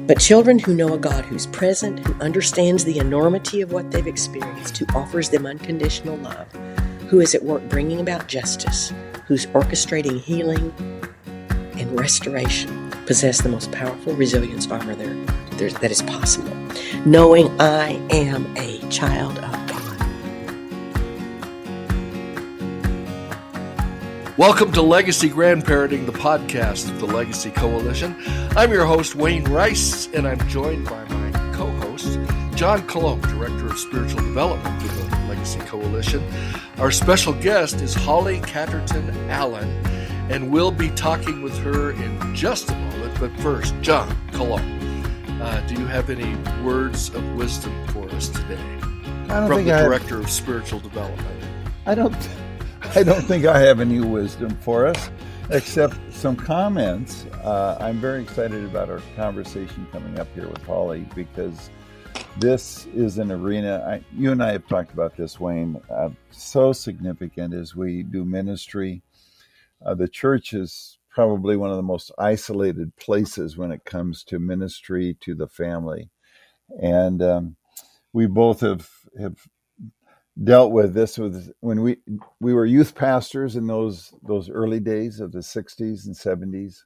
But children who know a God who's present, who understands the enormity of what they've experienced, who offers them unconditional love, who is at work bringing about justice, who's orchestrating healing and restoration, possess the most powerful resilience armor that is possible, knowing I am a child of God. Welcome to Legacy Grandparenting, the podcast of the Legacy Coalition. I'm your host, Wayne Rice, and I'm joined by my co-host, John Colomb, Director of Spiritual Development for the Legacy Coalition. Our special guest is Holly Catterton Allen, and we'll be talking with her in just a moment. But first, John Colomb, do you have any words of wisdom for us today from the Director of Spiritual Development? I don't think I have any wisdom for us, except some comments. I'm very excited about our conversation coming up here with Holly, because this is an arena, you and I have talked about this, Wayne, so significant as we do ministry. The church is probably one of the most isolated places when it comes to ministry to the family. And we both have dealt with this when we were youth pastors in those early days of the 60s and 70s.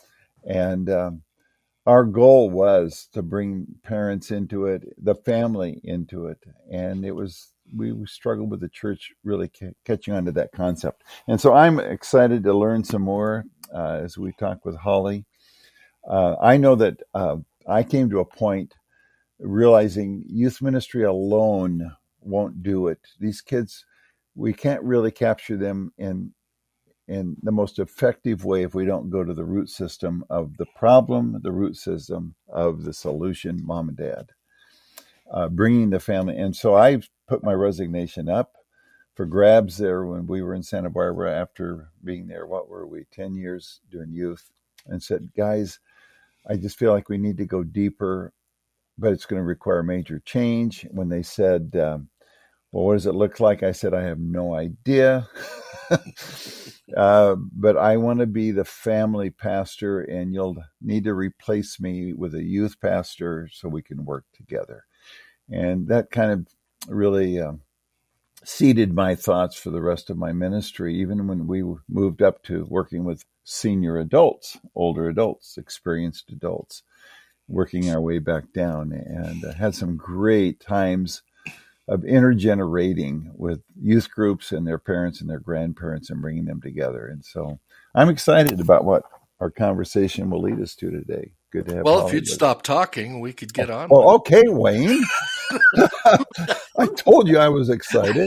And our goal was to bring parents into it, the family into it. And we struggled with the church really catching on to that concept. And so I'm excited to learn some more as we talk with Holly. I know that I came to a point realizing youth ministry alone won't do it. These kids, we can't really capture them in the most effective way if we don't go to the root system of the problem, the root system of the solution, mom and dad, bringing the family. And so I put my resignation up for grabs there when we were in Santa Barbara after being there, 10 years doing youth, and said, guys, I just feel like we need to go deeper, but it's going to require major change. When they said, well, what does it look like? I said, I have no idea. But I want to be the family pastor, and you'll need to replace me with a youth pastor so we can work together. And that kind of really seeded my thoughts for the rest of my ministry, even when we moved up to working with senior adults, older adults, experienced adults, working our way back down, and had some great times of intergenerating with youth groups and their parents and their grandparents and bringing them together. And so I'm excited about what our conversation will lead us to today. Good to have Well, Holly if you'd stop talking, we could get on. Well, okay, Wayne. I told you I was excited.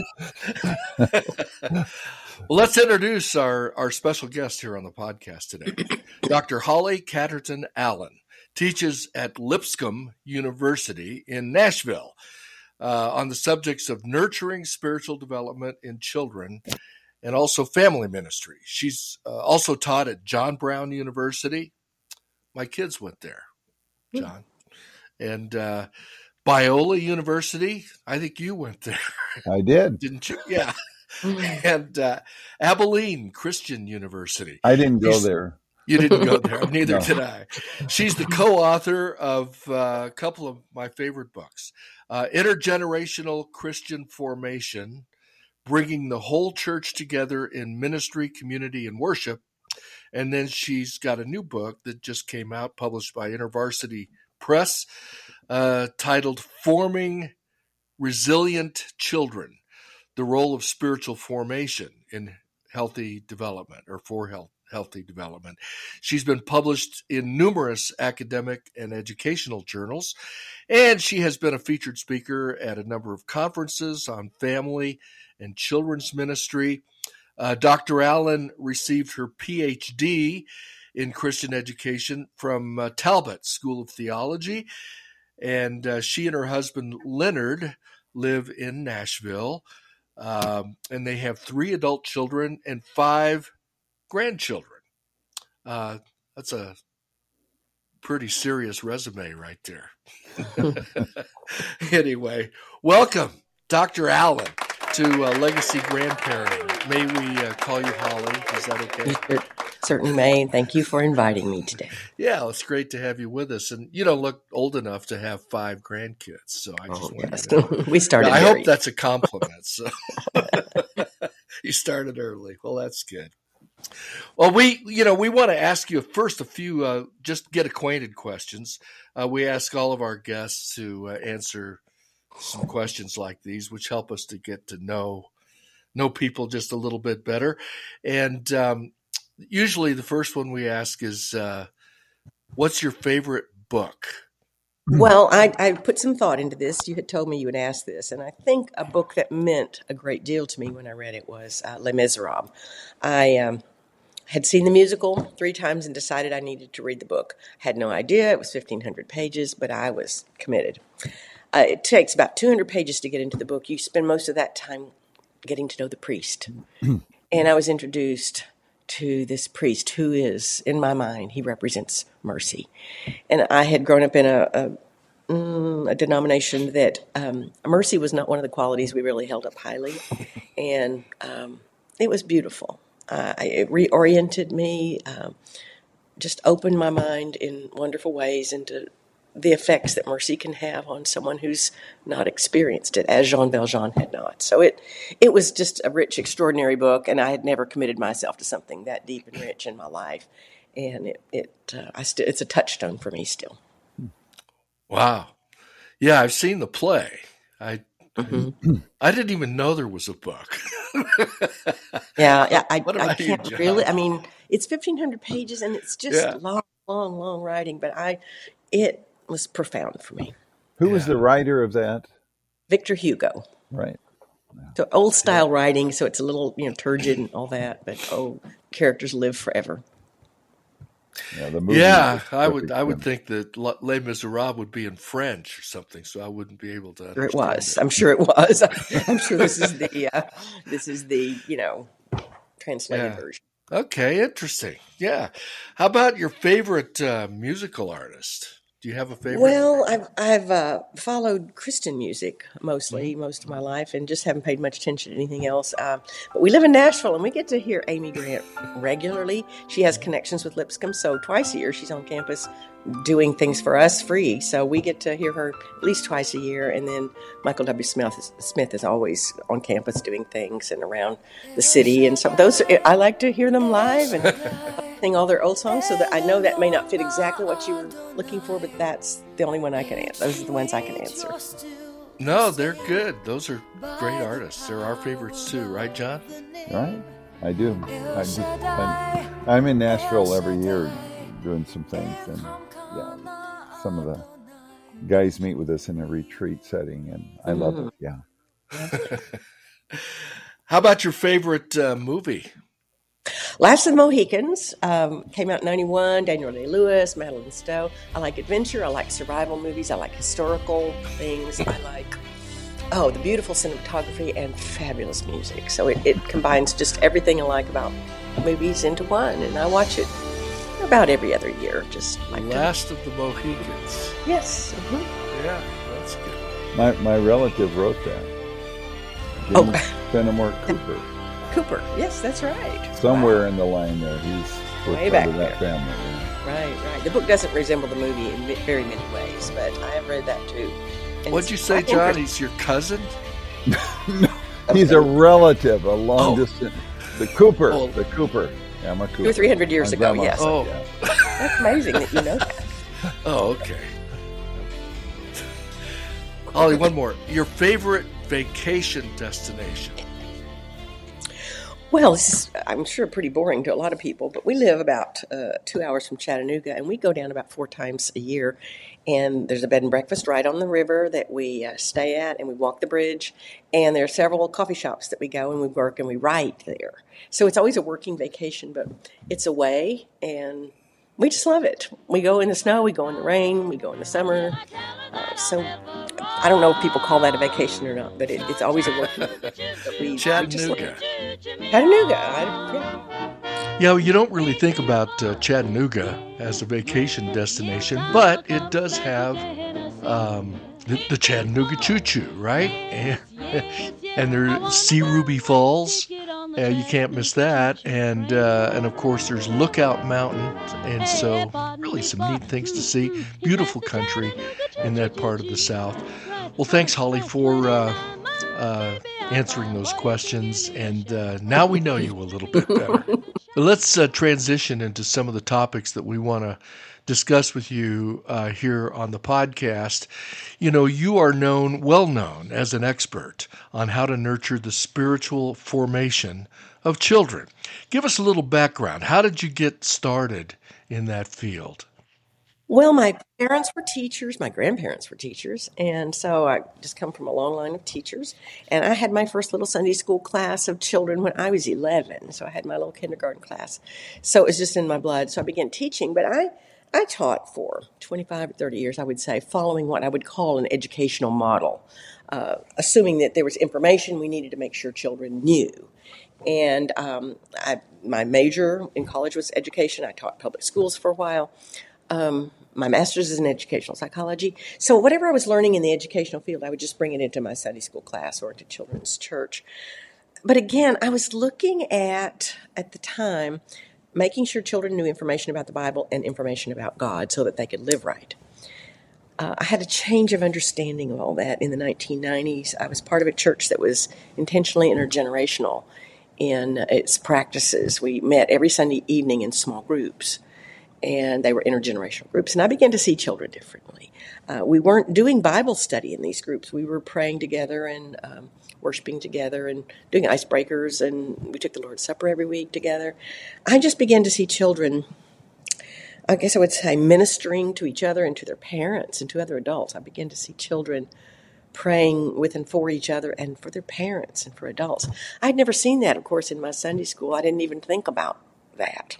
Well, let's introduce our special guest here on the podcast today. Dr. Holly Catterton Allen teaches at Lipscomb University in Nashville on the subjects of nurturing spiritual development in children and also family ministry. She's also taught at John Brown University. My kids went there, John. And Biola University. I think you went there. I did. Didn't you? Yeah. And Abilene Christian University. I didn't go there. You didn't go there. Neither No. did I. She's the co-author of a couple of my favorite books, Intergenerational Christian Formation, Bringing the Whole Church Together in Ministry, Community, and Worship. And then she's got a new book that just came out, published by InterVarsity Press, titled Forming Resilient Children, the Role of Spiritual Formation in Healthy Development, or for healthy development. She's been published in numerous academic and educational journals, and she has been a featured speaker at a number of conferences on family and children's ministry. Dr. Allen received her PhD in Christian education from Talbot School of Theology, and she and her husband Leonard live in Nashville, and they have 3 adult children and 5 grandchildren. That's a pretty serious resume right there. Anyway, welcome, Dr. Allen, to Legacy Grandparenting. May we call you Holly? Is that okay? Certainly, May, and thank you for inviting me today. Yeah, it's great to have you with us. And you don't look old enough to have 5 grandkids, so I just wanted to. We started. I hope that's a compliment. So you started early. Well, that's good. Well, we want to ask you first a few just get acquainted questions. We ask all of our guests to answer some questions like these, which help us to get to know people just a little bit better. And usually the first one we ask is, what's your favorite book? Well, I put some thought into this. You had told me you would ask this, and I think a book that meant a great deal to me when I read it was Les Miserables. I had seen the musical 3 times and decided I needed to read the book. Had no idea. It was 1,500 pages, but I was committed. It takes about 200 pages to get into the book. You spend most of that time getting to know the priest. And I was introduced to this priest who is, in my mind, he represents mercy. And I had grown up in a denomination that mercy was not one of the qualities we really held up highly. And it was beautiful. It reoriented me, just opened my mind in wonderful ways into the effects that mercy can have on someone who's not experienced it, as Jean Valjean had not. So it was just a rich, extraordinary book, and I had never committed myself to something that deep and rich in my life. And it's a touchstone for me still. Wow. Yeah, I've seen the play. I didn't even know there was a book. Yeah, I can't really. I mean, it's 1,500 pages, and it's just long writing. But it was profound for me. Who was the writer of that? Victor Hugo. Right. So old style writing, so it's a little turgid and all that, but characters live forever. Yeah, the movie. Yeah, I would think that Les Miserables would be in French or something, so I wouldn't be able to understand. It was. I'm sure it was. I'm sure this is the translated version. Okay, interesting. Yeah. How about your favorite musical artist? Do you have a favorite? Well, I've followed Christian music most of my life, and just haven't paid much attention to anything else. But we live in Nashville, and we get to hear Amy Grant regularly. She has connections with Lipscomb, so twice a year she's on campus doing things for us free. So we get to hear her at least twice a year. And then Michael W. Smith is always on campus doing things and around the city. And so those, I like to hear them live and sing all their old songs. So that I know that may not fit exactly what you were looking for, but that's the only one I can answer. Those are the ones I can answer. No, they're good. Those are great artists. They're our favorites too, right, John? Right. I do. I'm in Nashville every year doing some things, and some of the guys meet with us in a retreat setting, and I love it. Yeah. How about your favorite movie? Last of the Mohicans came out in 91. Daniel Day-Lewis, Madeline Stowe. I like adventure. I like survival movies. I like historical things. I like the beautiful cinematography and fabulous music. So it combines just everything I like about movies into one, and I watch it about every other year. Just like Last of the Mohicans. Yes. Yeah, that's good. My relative wrote that. James Fenimore Cooper. Cooper. Yes, that's right. Somewhere in the line there, he's way back of that there. family. Yeah. Right. The book doesn't resemble the movie in very many ways, but I have read that too. And what'd you say, John? He's your cousin? No, he's a relative, a long distance. The Cooper. The Cooper. Emma Cooper. 200 or 300 years ago, yes. Oh. That's amazing that you know that. Oh, okay. Holly, one more. Your favorite vacation destination? Well, this is, I'm sure, pretty boring to a lot of people, but we live about 2 hours from Chattanooga, and we go down about 4 times a year. And there's a bed and breakfast right on the river that we stay at, and we walk the bridge. And there are several coffee shops that we go and we work and we write there. So it's always a working vacation, but it's away, and we just love it. We go in the snow, we go in the rain, we go in the summer. So I don't know if people call that a vacation or not, but it's always a working vacation. Chattanooga. Yeah, you don't really think about Chattanooga as a vacation destination, but it does have the Chattanooga Choo Choo, right? And there's Sea Ruby Falls, You can't miss that. And of course, there's Lookout Mountain. And so really some neat things to see. Beautiful country in that part of the South. Well, thanks, Holly, for answering those questions. And now we know you a little bit better. Let's transition into some of the topics that we want to discuss with you here on the podcast. You know, you are well known as an expert on how to nurture the spiritual formation of children. Give us a little background. How did you get started in that field? Well, my parents were teachers, my grandparents were teachers, and so I just come from a long line of teachers. And I had my first little Sunday school class of children when I was 11, so I had my little kindergarten class. So it was just in my blood, so I began teaching. But I taught for 25 or 30 years, I would say, following what I would call an educational model, assuming that there was information we needed to make sure children knew. And my major in college was education. I taught public schools for a while. My master's is in educational psychology. So whatever I was learning in the educational field, I would just bring it into my Sunday school class or into children's church. But again, I was looking at the time, making sure children knew information about the Bible and information about God so that they could live right. I had a change of understanding of all that in the 1990s. I was part of a church that was intentionally intergenerational in its practices. We met every Sunday evening in small groups, and they were intergenerational groups. And I began to see children differently. We weren't doing Bible study in these groups. We were praying together and worshiping together and doing icebreakers, and we took the Lord's Supper every week together. I just began to see children, I guess I would say, ministering to each other and to their parents and to other adults. I began to see children praying with and for each other and for their parents and for adults. I'd never seen that, of course, in my Sunday school. I didn't even think about that.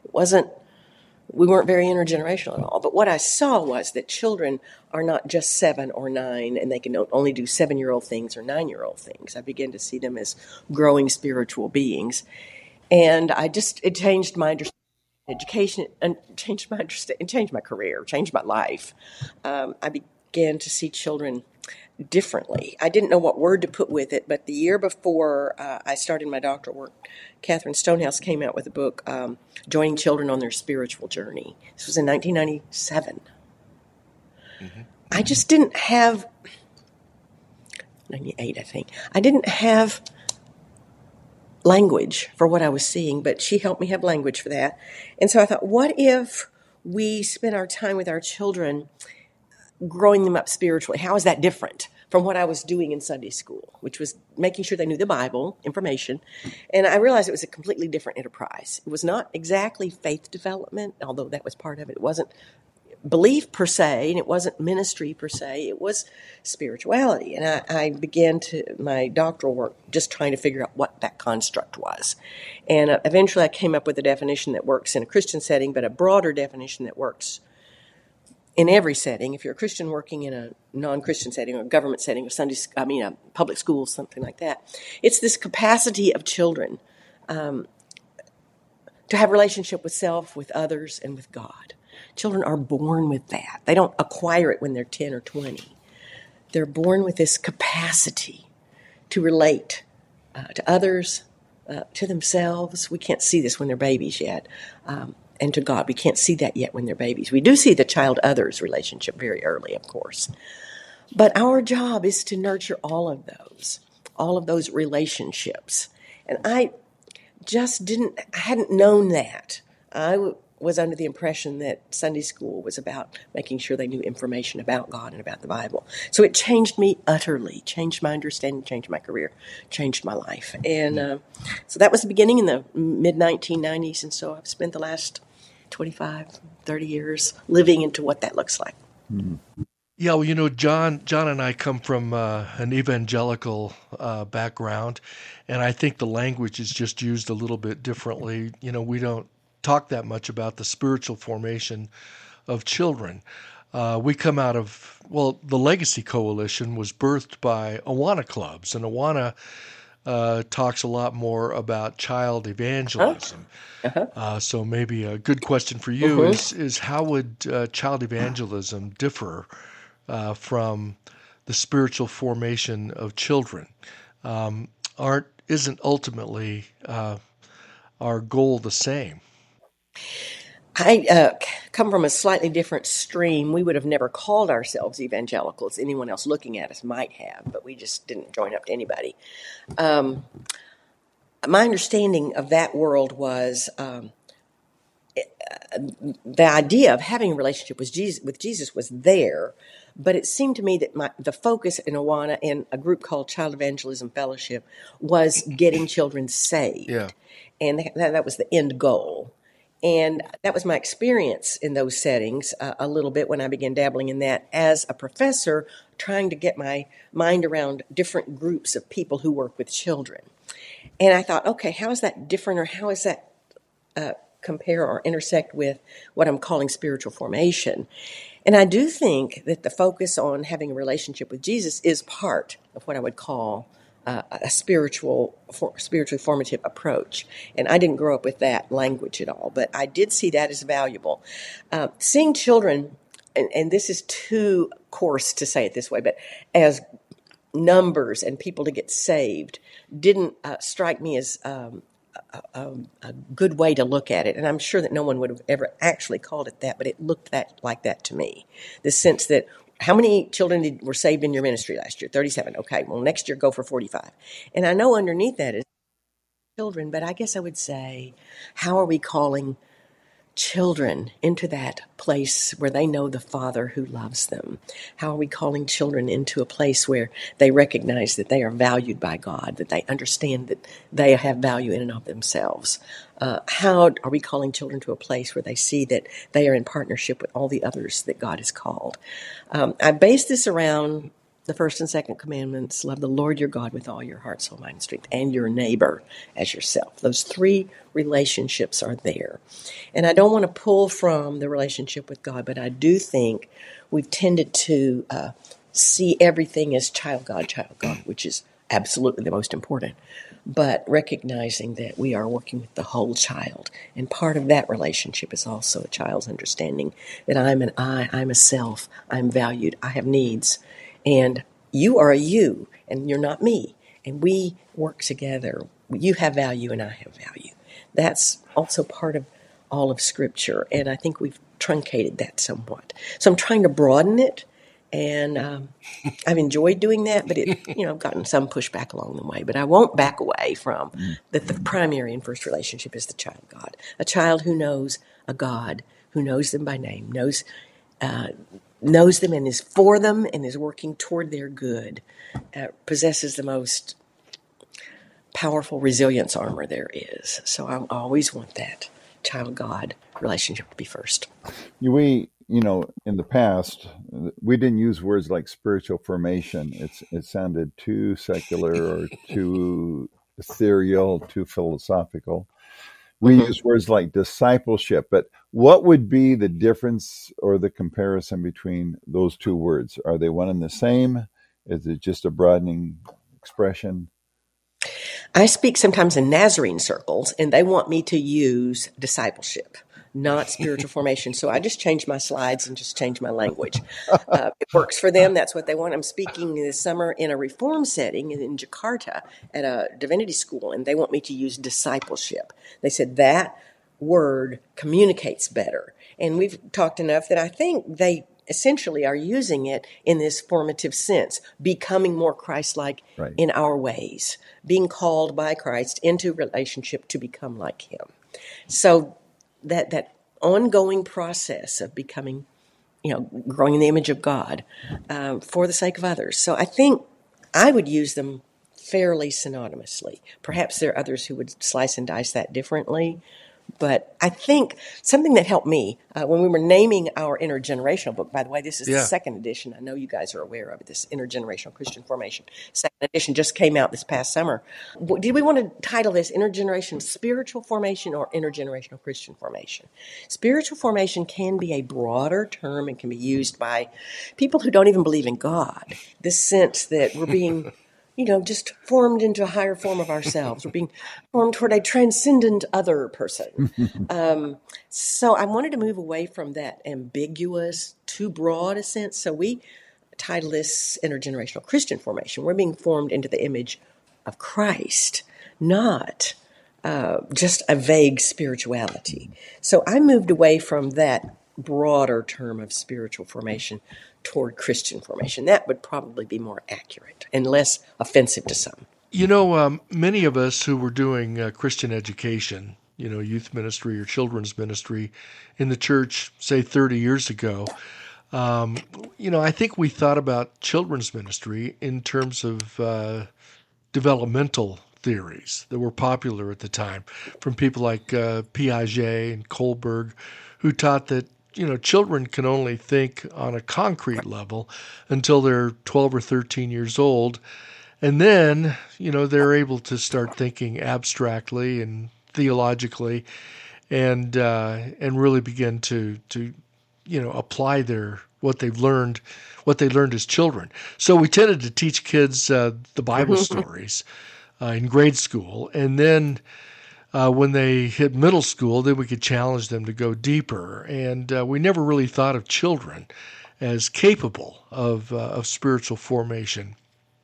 We weren't very intergenerational at all. But what I saw was that children are not just 7 or 9, and they can only do 7-year-old things or 9-year-old things. I began to see them as growing spiritual beings. And it changed my understanding of education, and changed my career, changed my life. I began to see children differently. I didn't know what word to put with it, but the year before I started my doctoral work, Catherine Stonehouse came out with a book, Joining Children on Their Spiritual Journey. This was in 1997. Mm-hmm. I just didn't have, 98 I think, I didn't have language for what I was seeing, but she helped me have language for that. And so I thought, what if we spent our time with our children growing them up spiritually? How is that different from what I was doing in Sunday school, which was making sure they knew the Bible, information. And I realized it was a completely different enterprise. It was not exactly faith development, although that was part of it. It wasn't belief per se, and it wasn't ministry per se. It was spirituality. And I began my doctoral work just trying to figure out what that construct was. And eventually I came up with a definition that works in a Christian setting, but a broader definition that works in every setting. If you're a Christian working in a non-Christian setting or a government setting, a public schools, something like that, it's this capacity of children to have relationship with self, with others, and with God. Children are born with that. They don't acquire it when they're 10 or 20. They're born with this capacity to relate to others, to themselves. We can't see this when they're babies yet. And to God. We can't see that yet when they're babies. We do see the child-others relationship very early, of course. But our job is to nurture all of those relationships. And I hadn't known that. I was under the impression that Sunday school was about making sure they knew information about God and about the Bible. So it changed me utterly, changed my understanding, changed my career, changed my life. And so that was the beginning in the mid-1990s, and so I've spent the last 25, 30 years living into what that looks like. Mm-hmm. Yeah, well, John and I come from an evangelical background, and I think the language is just used a little bit differently. We don't talk that much about the spiritual formation of children. We come out of, the Legacy Coalition was birthed by Awana clubs, and Awana talks a lot more about child evangelism. Uh-huh. So maybe a good question for you is how would child evangelism differ from the spiritual formation of children? Aren't isn't ultimately our goal the same? I come from a slightly different stream. We would have never called ourselves evangelicals. Anyone else looking at us might have, but we just didn't join up to anybody. My understanding of that world was the idea of having a relationship with Jesus was there, but it seemed to me that the focus in Awana and a group called Child Evangelism Fellowship was getting children saved. Yeah. And that was the end goal. And that was my experience in those settings a little bit when I began dabbling in that as a professor, trying to get my mind around different groups of people who work with children. And I thought, okay, how is that different, or how is that compare or intersect with what I'm calling spiritual formation? And I do think that the focus on having a relationship with Jesus is part of what I would call a spiritually formative approach. And I didn't grow up with that language at all, but I did see that as valuable. Seeing children, and this is too coarse to say it this way, but as numbers and people to get saved didn't strike me as a good way to look at it. And I'm sure that no one would have ever actually called it that, but it looked like that to me. The sense that, how many children were saved in your ministry last year? 37. Okay, well, next year go for 45. And I know underneath that is children, but I guess I would say, how are we calling children into that place where they know the Father who loves them? How are we calling children into a place where they recognize that they are valued by God, that they understand that they have value in and of themselves? How are we calling children to a place where they see that they are in partnership with all the others that God has called? I base this around the first and second commandments: love the Lord your God with all your heart, soul, mind, and strength, and your neighbor as yourself. Those three relationships are there. And I don't want to pull from the relationship with God, but I do think we've tended to see everything as child God, which is absolutely the most important. But recognizing that we are working with the whole child. And part of that relationship is also a child's understanding that I'm an I, I'm a self, I'm valued, I have needs. And you are a you, and you're not me. And we work together. You have value, and I have value. That's also part of all of Scripture, and I think we've truncated that somewhat. So I'm trying to broaden it, and I've enjoyed doing that, but I've gotten some pushback along the way. But I won't back away from that. The primary and first relationship is the child God, a child who knows a God, who knows them by name, knows them and is for them and is working toward their good, possesses the most powerful resilience armor there is. So I always want that child-God relationship to be first. We, in the past, we didn't use words like spiritual formation. It sounded too secular or too ethereal, too philosophical. We use words like discipleship, but what would be the difference or the comparison between those two words? Are they one and the same? Is it just a broadening expression? I speak sometimes in Nazarene circles, and they want me to use discipleship, not spiritual formation. So I just change my slides and just change my language. It works for them. That's what they want. I'm speaking this summer in a reform setting in Jakarta at a divinity school, and they want me to use discipleship. They said that word communicates better. And we've talked enough that I think they essentially are using it in this formative sense, becoming more Christ-like in our ways, being called by Christ into relationship to become like him. So that ongoing process of becoming, growing in the image of God for the sake of others. So I think I would use them fairly synonymously. Perhaps there are others who would slice and dice that differently. But I think something that helped me when we were naming our intergenerational book, by the way, this is the second edition. I know you guys are aware of it, this Intergenerational Christian Formation. Second edition just came out this past summer. Did we want to title this Intergenerational Spiritual Formation or Intergenerational Christian Formation? Spiritual formation can be a broader term and can be used by people who don't even believe in God. This sense that we're being just formed into a higher form of ourselves. We're being formed toward a transcendent other person. So I wanted to move away from that ambiguous, too broad a sense. So we title this Intergenerational Christian Formation. We're being formed into the image of Christ. not just a vague spirituality. So I moved away from that broader term of spiritual formation toward Christian formation. That would probably be more accurate and less offensive to some. Many of us who were doing Christian education, youth ministry or children's ministry in the church, say 30 years ago, I think we thought about children's ministry in terms of developmental theories that were popular at the time from people like Piaget and Kohlberg, who taught that children can only think on a concrete level until they're 12 or 13 years old. And then, they're able to start thinking abstractly and theologically and really begin to apply what they learned as children. So we tended to teach kids the Bible stories in grade school. And then when they hit middle school, then we could challenge them to go deeper. And we never really thought of children as capable of spiritual formation.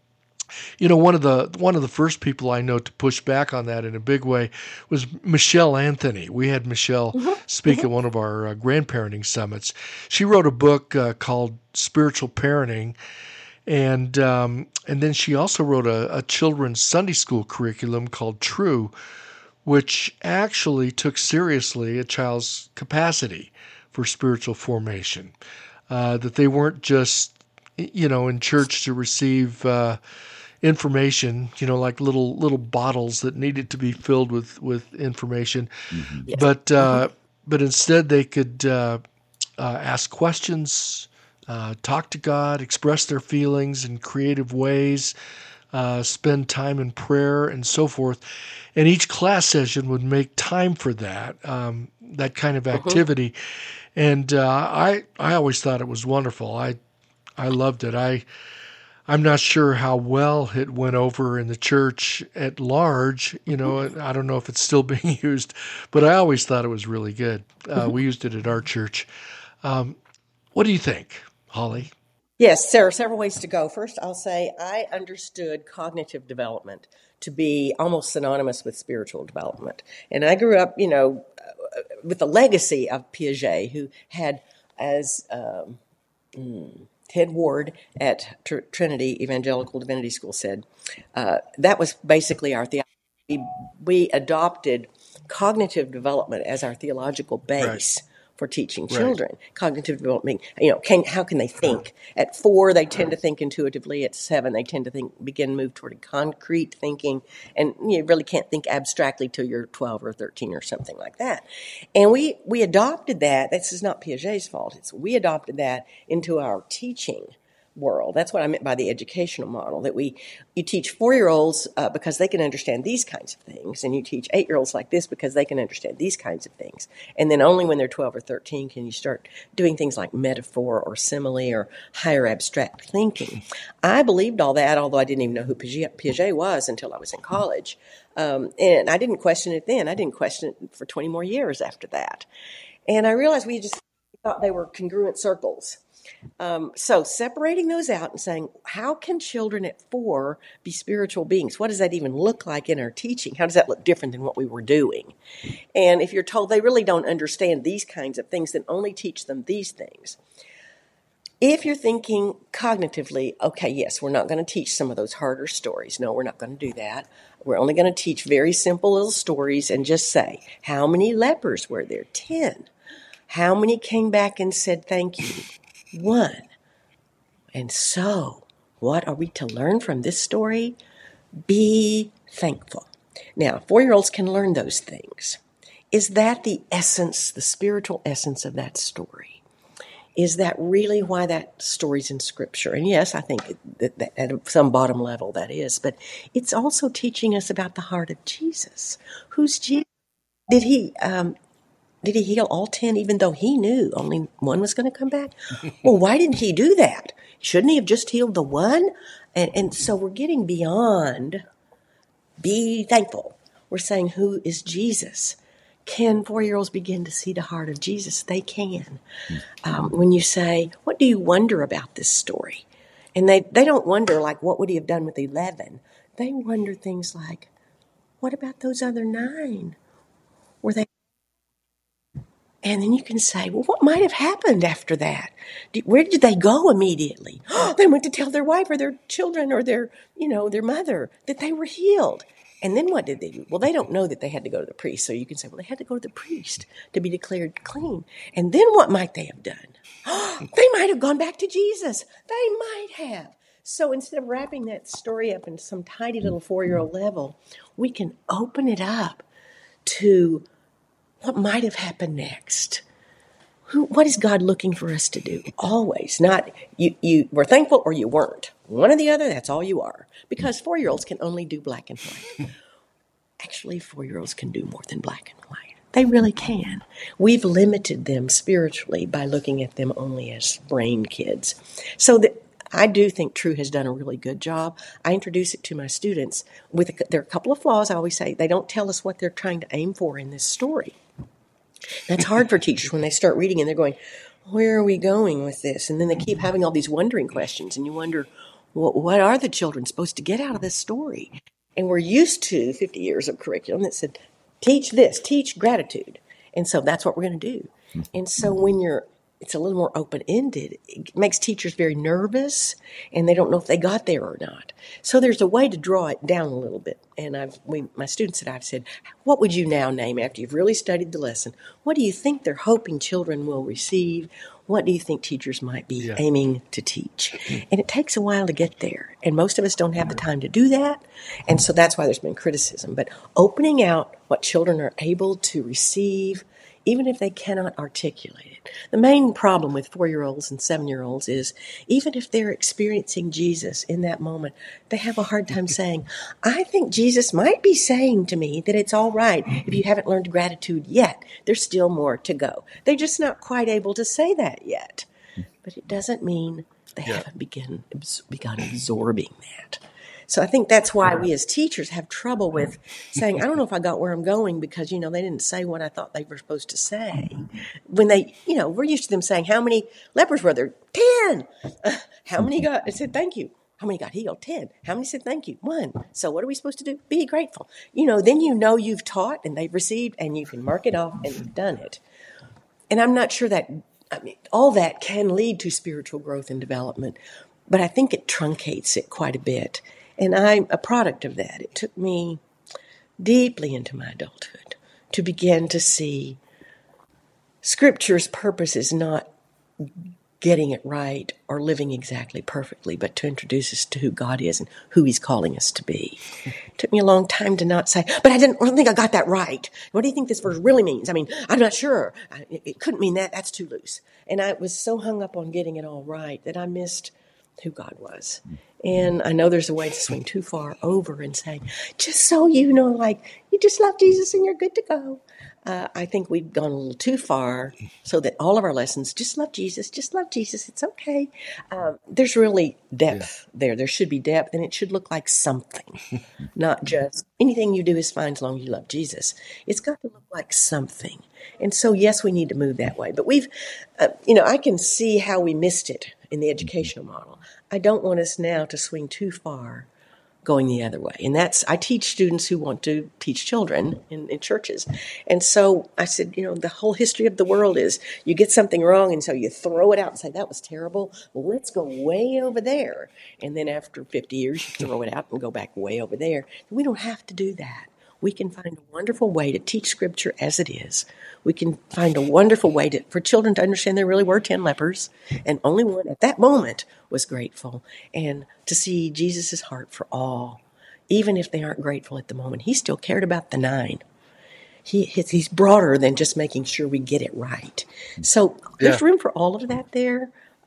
One of the first people I know to push back on that in a big way was Michelle Anthony. We had Michelle speak at one of our grandparenting summits. She wrote a book called Spiritual Parenting, and then she also wrote a children's Sunday school curriculum called True, which actually took seriously a child's capacity for spiritual formation, that they weren't just in church to receive information, like little bottles that needed to be filled with information, Yes. but instead they could ask questions, talk to God, express their feelings in creative ways, spend time in prayer, and so forth. And each class session would make time for that kind of activity. And I always thought it was wonderful. I loved it. I'm not sure how well it went over in the church at large. I don't know if it's still being used, but I always thought it was really good. We used it at our church. What do you think, Holly? Yes, there are several ways to go. First, I'll say I understood cognitive development to be almost synonymous with spiritual development. And I grew up, with the legacy of Piaget, who had as Ted Ward at Trinity Evangelical Divinity School said, that was basically our theology. We adopted cognitive development as our theological base for teaching children. Right. Cognitive development, how can they think? At 4, they tend to think intuitively. At 7, they tend to begin to move toward concrete thinking. And you really can't think abstractly till you're 12 or 13 or something like that. And we adopted that. This is not Piaget's fault. We adopted that into our teaching world. That's what I meant by the educational model, that you teach 4-year-olds because they can understand these kinds of things, and you teach 8-year-olds like this because they can understand these kinds of things. And then only when they're 12 or 13 can you start doing things like metaphor or simile or higher abstract thinking. I believed all that, although I didn't even know who Piaget was until I was in college. And I didn't question it then. I didn't question it for 20 more years after that. And I realized we just thought they were congruent circles. So separating those out and saying, how can children at 4 be spiritual beings? What does that even look like in our teaching? How does that look different than what we were doing? And if you're told they really don't understand these kinds of things, then only teach them these things. If you're thinking cognitively, okay, yes, we're not going to teach some of those harder stories. No, we're not going to do that. We're only going to teach very simple little stories and just say, how many lepers were there? 10. How many came back and said thank you? 1. And so, what are we to learn from this story? Be thankful. Now, 4-year-olds can learn those things. Is that the essence, the spiritual essence of that story? Is that really why that story's in Scripture? And yes, I think that at some bottom level that is, but it's also teaching us about the heart of Jesus. Who's Jesus? Did he heal all 10 even though he knew only 1 was going to come back? Well, why didn't he do that? Shouldn't he have just healed the 1? And so we're getting beyond be thankful. We're saying, who is Jesus? Can 4-year-olds begin to see the heart of Jesus? They can. When you say, what do you wonder about this story? And they don't wonder, like, what would he have done with 11? They wonder things like, what about those other 9? Were they? And then you can say, well, what might have happened after that? Where did they go immediately? They went to tell their wife or their children or their mother that they were healed. And then what did they do? Well, they don't know that they had to go to the priest. So you can say, well, they had to go to the priest to be declared clean. And then what might they have done? They might have gone back to Jesus. They might have. So instead of wrapping that story up in some tidy little 4-year-old level, we can open it up to what might have happened next. What is God looking for us to do? Always. Not you were thankful or you weren't. One or the other, that's all you are. Because 4-year-olds can only do black and white. Actually, 4-year-olds can do more than black and white. They really can. We've limited them spiritually by looking at them only as brain kids. So I do think True has done a really good job. I introduce it to my students. There are a couple of flaws. I always say they don't tell us what they're trying to aim for in this story. That's hard for teachers when they start reading and they're going, where are we going with this? And then they keep having all these wondering questions, and you wonder, what are the children supposed to get out of this story? And we're used to 50 years of curriculum that said, teach this, teach gratitude. And so that's what we're going to do. And so when it's a little more open-ended, it makes teachers very nervous, and they don't know if they got there or not. So there's a way to draw it down a little bit. And my students and I've said, what would you now name after you've really studied the lesson? What do you think they're hoping children will receive? What do you think teachers might be aiming to teach? And it takes a while to get there. And most of us don't have the time to do that. And so that's why there's been criticism. But opening out what children are able to receive, even if they cannot articulate it. The main problem with 4-year-olds and 7-year-olds is even if they're experiencing Jesus in that moment, they have a hard time saying, I think Jesus might be saying to me that it's all right if you haven't learned gratitude yet. There's still more to go. They're just not quite able to say that yet. But it doesn't mean they haven't begun absorbing that. So I think that's why we as teachers have trouble with saying, I don't know if I got where I'm going because, they didn't say what I thought they were supposed to say. When they, we're used to them saying, how many lepers were there? 10. How many said thank you? How many got healed? 10. How many said thank you? 1. So what are we supposed to do? Be grateful. Then you've taught and they've received and you can mark it off and you've done it. And I'm not sure that, all that can lead to spiritual growth and development, but I think it truncates it quite a bit. And I'm a product of that. It took me deeply into my adulthood to begin to see Scripture's purpose is not getting it right or living exactly perfectly, but to introduce us to who God is and who He's calling us to be. It took me a long time to not say, but I don't think I got that right. What do you think this verse really means? I'm not sure. It couldn't mean that. That's too loose. And I was so hung up on getting it all right that I missed who God was. And I know there's a way to swing too far over and saying, just so you just love Jesus and you're good to go. I think we've gone a little too far so that all of our lessons, just love Jesus, it's okay. There's really depth there. There should be depth, and it should look like something, not just anything you do is fine as long as you love Jesus. It's got to look like something. And so, yes, we need to move that way. But we've, I can see how we missed it in the educational model. I don't want us now to swing too far going the other way. And I teach students who want to teach children in churches. And so I said, the whole history of the world is you get something wrong, and so you throw it out and say, that was terrible. Well, let's go way over there. And then after 50 years, you throw it out and go back way over there. We don't have to do that. We can find a wonderful way to teach Scripture as it is. We can find a wonderful way for children to understand there really were 10 lepers, and only one at that moment was grateful, and to see Jesus' heart for all. Even if they aren't grateful at the moment, He still cared about the 9. He's broader than just making sure we get it right. So there's room for all of that there.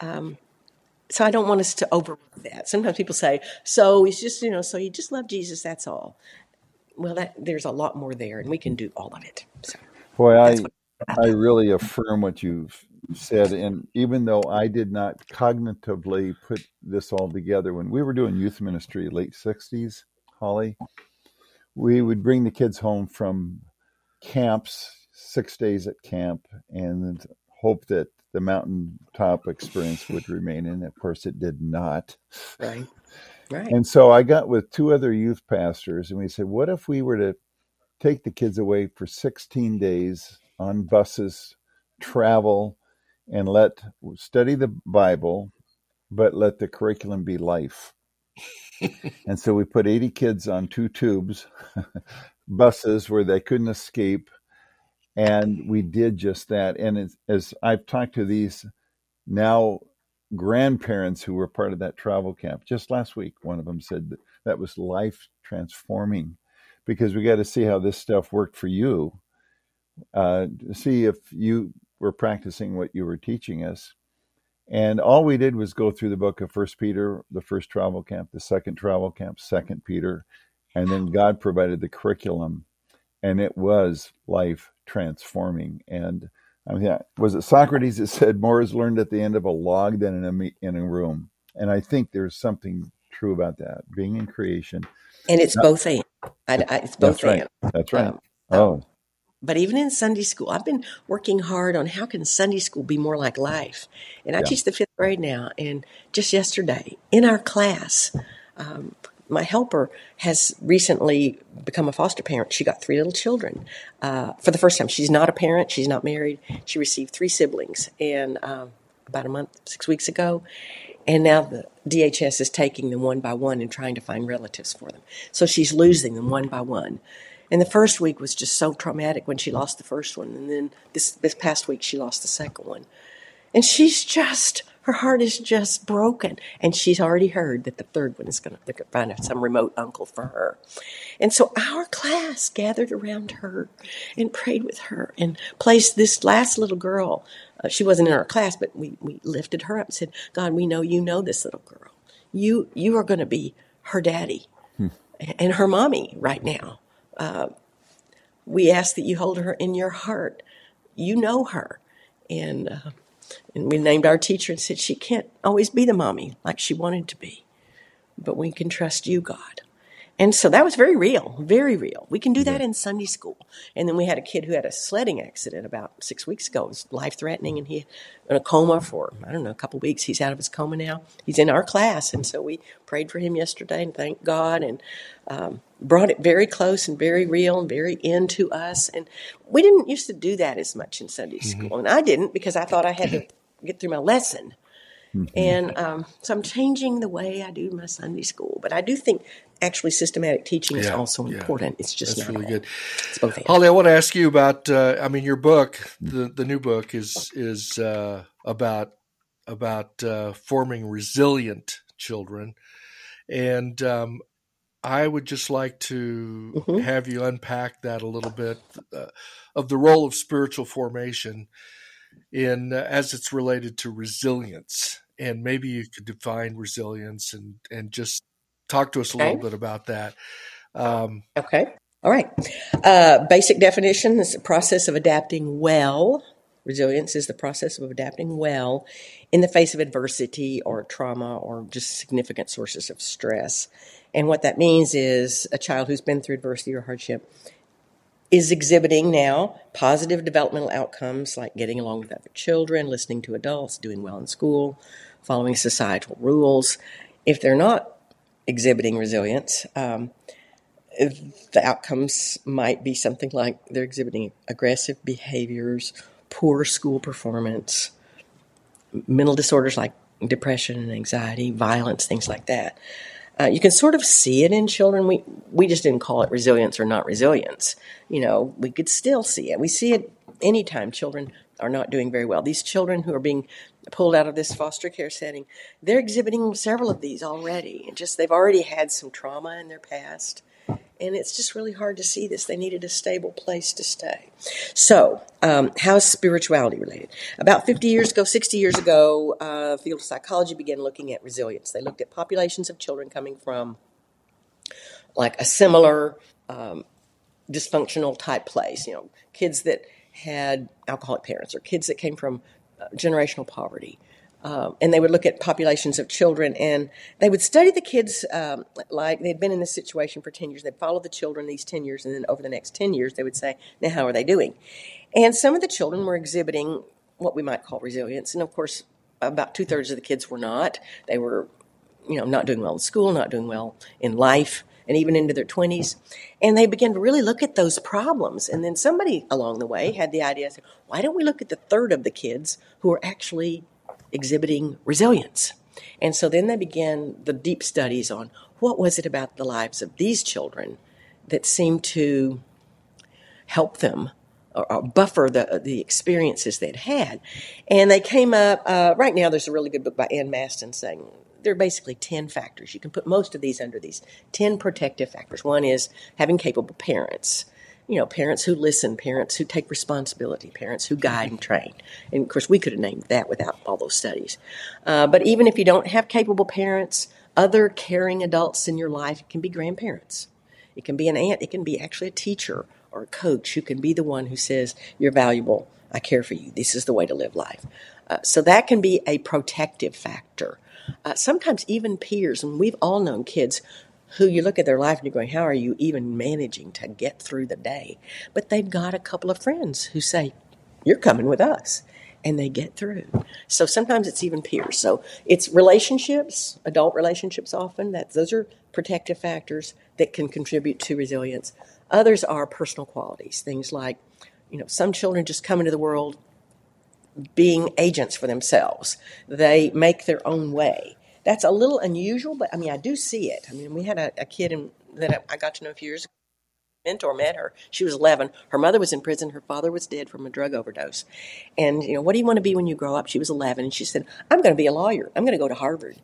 So I don't want us to overlook that. Sometimes people say, so it's just, so you just love Jesus, that's all. Well, there's a lot more there, and we can do all of it. So, boy, I really affirm what you've said. And even though I did not cognitively put this all together, when we were doing youth ministry, late 60s, Holly, we would bring the kids home from camps, 6 days at camp, and hope that the mountaintop experience would remain. And of course, it did not. Right. And so I got with 2 other youth pastors, and we said, what if we were to take the kids away for 16 days on buses, travel, and study the Bible, but let the curriculum be life. And so we put 80 kids on 2 tubes, buses where they couldn't escape. And we did just that. And as I've talked to these now grandparents who were part of that travel camp, just last week, one of them said that was life transforming, because we got to see how this stuff worked for you, to see if you were practicing what you were teaching us. And all we did was go through the book of First Peter, the first travel camp, the second travel camp, Second Peter, and then God provided the curriculum, and it was life transforming. And I mean, was it Socrates that said more is learned at the end of a log than in a room? And I think there's something true about that, being in creation. And it's both and. It's both and. That's right. But even in Sunday school, I've been working hard on how can Sunday school be more like life. And I teach the 5th grade now. And just yesterday, in our class, my helper has recently become a foster parent. She got 3 little children for the first time. She's not a parent. She's not married. She received 3 siblings and about a month, 6 weeks ago. And now the DHS is taking them one by one and trying to find relatives for them. So she's losing them one by one. And the first week was just so traumatic when she lost the first one. And then this past week, she lost the second one. And her heart is just broken. And she's already heard that the third one they're going to find some remote uncle for her. And so our class gathered around her and prayed with her and placed this last little girl. She wasn't in our class, but we lifted her up and said, God, we know you know this little girl. You are going to be her daddy and her mommy right now. We ask that you hold her in your heart. You know her. And we named our teacher and said she can't always be the mommy like she wanted to be, but we can trust you, God. And so that was very real, very real. We can do that in Sunday school. And then we had a kid who had a sledding accident about 6 weeks ago. It was life-threatening, and he in a coma for, a couple of weeks. He's out of his coma now. He's in our class, and so we prayed for him yesterday and thanked God and brought it very close and very real and very into us. And we didn't used to do that as much in Sunday school, and I didn't because I thought I had to get through my lesson. And so I'm changing the way I do my Sunday school. But I do think actually systematic teaching is also important. It's just that's not really all. good. It's both and. Holly, I want to ask you about, your book, the new book is about forming resilient children. And I would just like to have you unpack that a little bit, of the role of spiritual formation in as it's related to resilience. And maybe you could define resilience and just talk to us a little bit about that. Okay. All right. Basic definition is the process of adapting well. Resilience is the process of adapting well in the face of adversity or trauma or just significant sources of stress. And what that means is a child who's been through adversity or hardship is exhibiting now positive developmental outcomes like getting along with other children, listening to adults, doing well in school, following societal rules. If they're not exhibiting resilience, the outcomes might be something like they're exhibiting aggressive behaviors, poor school performance, mental disorders like depression and anxiety, violence, things like that. You can sort of see it in children. We just didn't call it resilience or not resilience. We could still see it. We see it anytime children are not doing very well. These children who are being pulled out of this foster care setting, they're exhibiting several of these already. And they've already had some trauma in their past. And it's just really hard to see this. They needed a stable place to stay. So, how is spirituality related? About 50 years ago, 60 years ago, the field of psychology began looking at resilience. They looked at populations of children coming from like a similar dysfunctional type place. Kids that had alcoholic parents or kids that came from generational poverty. And they would look at populations of children, and they would study the kids like they'd been in this situation for 10 years. They'd follow the children these 10 years, and then over the next 10 years, they would say, now, how are they doing? And some of the children were exhibiting what we might call resilience. And, of course, about 2/3 of the kids were not. They were, not doing well in school, not doing well in life. and even into their 20s. And they began to really look at those problems. And then somebody along the way had the idea, why don't we look at the third of the kids who are actually exhibiting resilience? And so then they began the deep studies on what was it about the lives of these children that seemed to help them or buffer the experiences they'd had. And they came up, right now there's a really good book by Ann Maston saying there are basically 10 factors. You can put most of these under these 10 protective factors. One is having capable parents. Parents who listen, parents who take responsibility, parents who guide and train. And, of course, we could have named that without all those studies. But even if you don't have capable parents, other caring adults in your life, it can be grandparents. It can be an aunt. It can be actually a teacher or a coach who can be the one who says, you're valuable, I care for you, this is the way to live life. So that can be a protective factor. Sometimes even peers, and we've all known kids who you look at their life and you're going, how are you even managing to get through the day? But they've got a couple of friends who say, you're coming with us. And they get through. So sometimes it's even peers. So it's relationships, adult relationships often. Those are protective factors that can contribute to resilience. Others are personal qualities, things like, some children just come into the world being agents for themselves. They make their own way. That's a little unusual, but I do see it. We had a kid that I got to know a few years ago. Mentor met her. She was 11. Her mother was in prison. Her father was dead from a drug overdose. And, what do you want to be when you grow up? She was 11. And she said, I'm going to be a lawyer. I'm going to go to Harvard.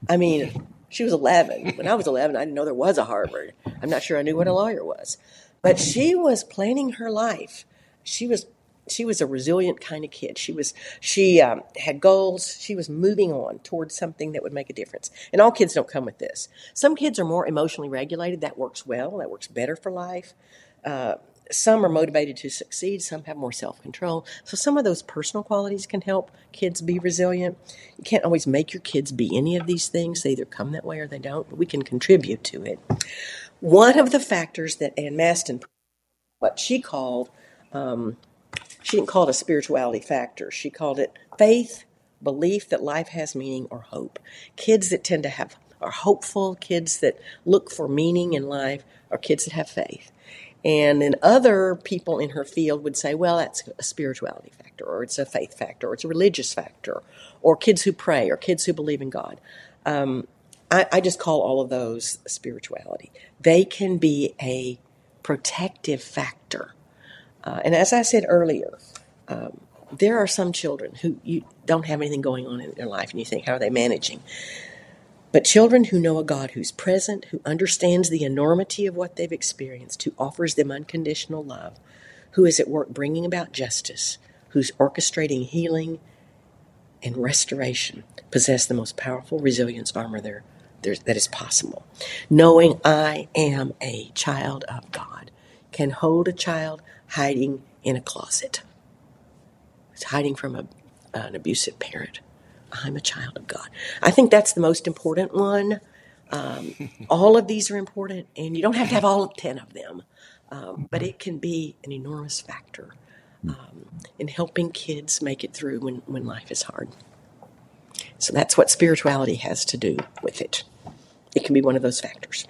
She was 11. When I was 11, I didn't know there was a Harvard. I'm not sure I knew what a lawyer was. But she was planning her life. She was a resilient kind of kid. She had goals. She was moving on towards something that would make a difference. And all kids don't come with this. Some kids are more emotionally regulated. That works well. That works better for life. Some are motivated to succeed. Some have more self-control. So some of those personal qualities can help kids be resilient. You can't always make your kids be any of these things. They either come that way or they don't, but we can contribute to it. One of the factors that Ann Maston, what she called, she didn't call it a spirituality factor. She called it faith, belief that life has meaning, or hope. Kids that tend to are hopeful, kids that look for meaning in life, are kids that have faith. And then other people in her field would say, well, that's a spirituality factor, or it's a faith factor, or it's a religious factor, or kids who pray, or kids who believe in God. I just call all of those spirituality. They can be a protective factor. And as I said earlier, there are some children who you don't have anything going on in their life, and you think, how are they managing? But children who know a God who's present, who understands the enormity of what they've experienced, who offers them unconditional love, who is at work bringing about justice, who's orchestrating healing and restoration, possess the most powerful resilience armor that is possible. Knowing I am a child of God can hold a child hiding in a closet. It's hiding from an abusive parent. I'm a child of God. I think that's the most important one. All of these are important, and you don't have to have all 10 of them, but it can be an enormous factor in helping kids make it through when life is hard. So that's what spirituality has to do with it. It can be one of those factors.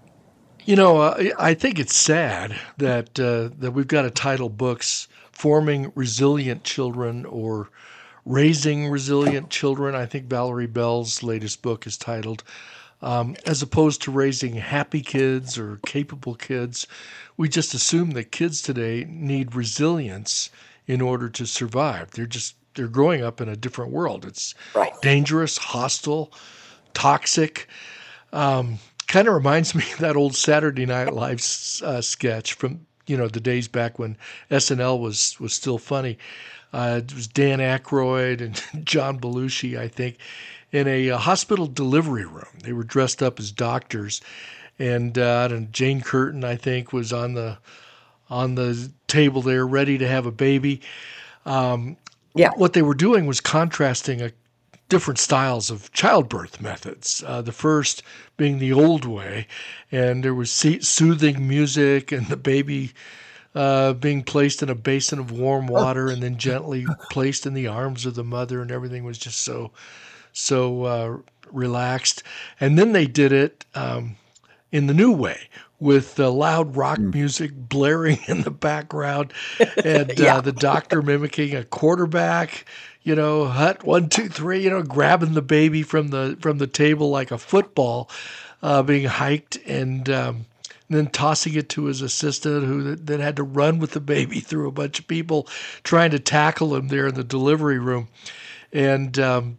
I think it's sad that we've got to title books Forming Resilient Children or Raising Resilient Children. I think Valerie Bell's latest book is titled, as opposed to Raising Happy Kids or Capable Kids. We just assume that kids today need resilience in order to survive. They're growing up in a different world. It's right. Dangerous, hostile, toxic. Kind of reminds me of that old Saturday Night Live sketch from the days back when SNL was still funny. It was Dan Aykroyd and John Belushi, I think, in a hospital delivery room. They were dressed up as doctors, and Jane Curtin, I think, was on the table there, ready to have a baby. What they were doing was contrasting different styles of childbirth methods. The first being the old way, and there was soothing music, and the baby being placed in a basin of warm water and then gently placed in the arms of the mother, and everything was just so relaxed. And then they did it in the new way, with loud rock music blaring in the background, and the doctor mimicking a quarterback. Hut 1, 2, 3. Grabbing the baby from the table like a football, being hiked, and then tossing it to his assistant, who then had to run with the baby through a bunch of people trying to tackle him there in the delivery room. And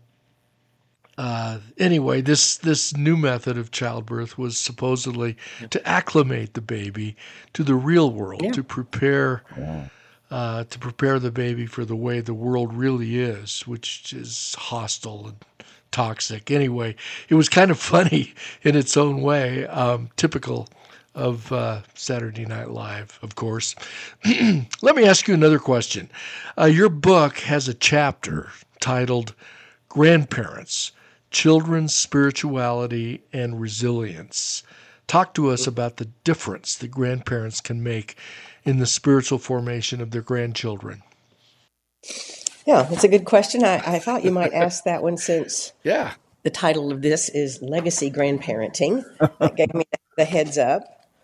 anyway, this new method of childbirth was supposedly to acclimate the baby to the real world, to prepare the baby for the way the world really is, which is hostile and toxic. Anyway, it was kind of funny in its own way, typical of Saturday Night Live, of course. Let me ask you another question. Your book has a chapter titled Grandparents, Children's Spirituality and Resilience. Talk to us about the difference that grandparents can make in the spiritual formation of their grandchildren. Yeah, that's a good question. I thought you might ask that one since the title of this is Legacy Grandparenting. That gave me the heads up.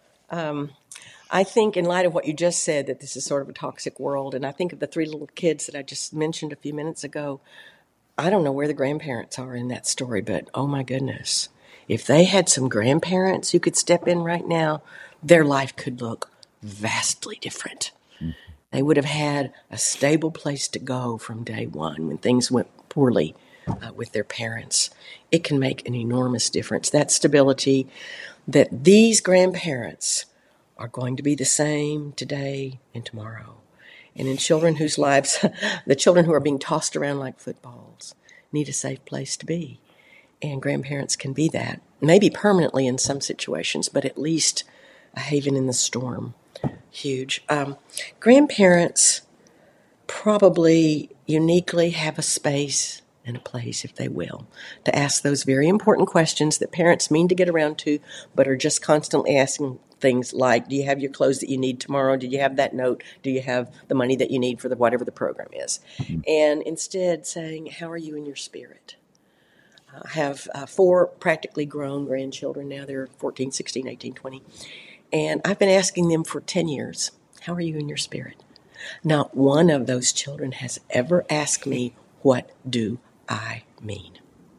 I think in light of what you just said, that this is sort of a toxic world, and I think of the 3 little kids that I just mentioned a few minutes ago. I don't know where the grandparents are in that story, but oh my goodness. If they had some grandparents who could step in right now, their life could look vastly different. They would have had a stable place to go from day one when things went poorly with their parents. It can make an enormous difference. That stability, that these grandparents are going to be the same today and tomorrow. And in children whose lives, the children who are being tossed around like footballs, need a safe place to be. And grandparents can be that, maybe permanently in some situations, but at least a haven in the storm. Huge. Grandparents probably uniquely have a space and a place, if they will, to ask those very important questions that parents mean to get around to, but are just constantly asking things like, do you have your clothes that you need tomorrow? Do you have that note? Do you have the money that you need for whatever the program is? And instead saying, how are you in your spirit? I have 4 practically grown grandchildren now. They're 14, 16, 18, 20. And I've been asking them for 10 years, how are you in your spirit? Not one of those children has ever asked me, what do I mean?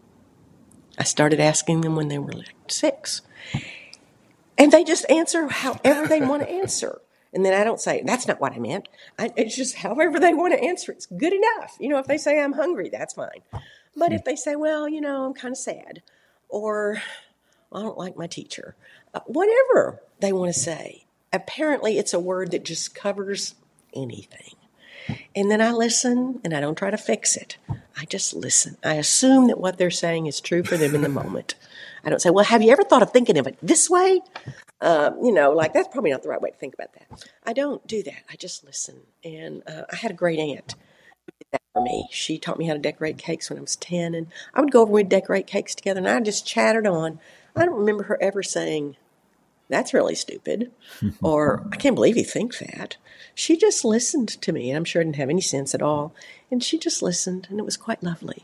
I started asking them when they were like 6. And they just answer however they want to answer. And then I don't say, that's not what I meant. It's just however they want to answer. It's good enough. If they say I'm hungry, that's fine. But if they say, well, I'm kind of sad, or I don't like my teacher, whatever they want to say, apparently it's a word that just covers anything. And then I listen, and I don't try to fix it. I just listen. I assume that what they're saying is true for them in the moment. I don't say, well, have you ever thought of thinking of it this way? That's probably not the right way to think about that. I don't do that. I just listen. And I had a great aunt who did that for me. She taught me how to decorate cakes when I was 10, and I would go over and we'd decorate cakes together, and I just chattered on. I don't remember her ever saying, that's really stupid, or I can't believe you think that. She just listened to me, and I'm sure I didn't have any sense at all, and she just listened, and it was quite lovely.